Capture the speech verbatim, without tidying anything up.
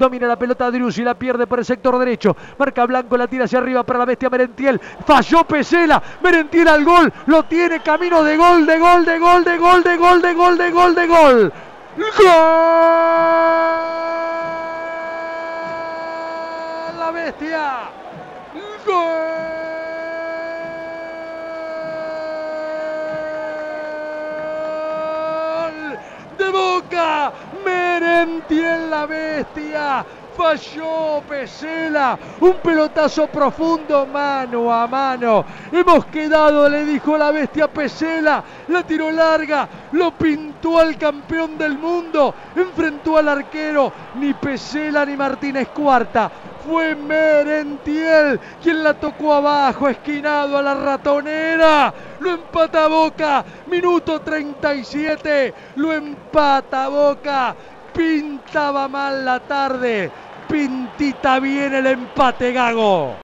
Domina la pelota Driussi, la pierde por el sector derecho. Marca Blanco, la tira hacia arriba para la bestia Merentiel. Falló Pesela. Merentiel al gol. Lo tiene camino de gol, de gol, de gol, de gol, de gol, de gol, de gol, de gol. ¡Gol! La bestia. ¡Gol! De Boca, Merentiel la bestia, falló Pesela, un pelotazo profundo, mano a mano, hemos quedado, le dijo la bestia Pesela, la tiró larga, lo pintó al campeón del mundo, enfrentó al arquero, ni Pesela ni Martínez Cuarta, fue Merentiel quien la tocó abajo, esquinado a la ratonera. Lo empata Boca, minuto treinta y siete, lo empata Boca. Pintaba mal la tarde, pintita bien el empate, Gago.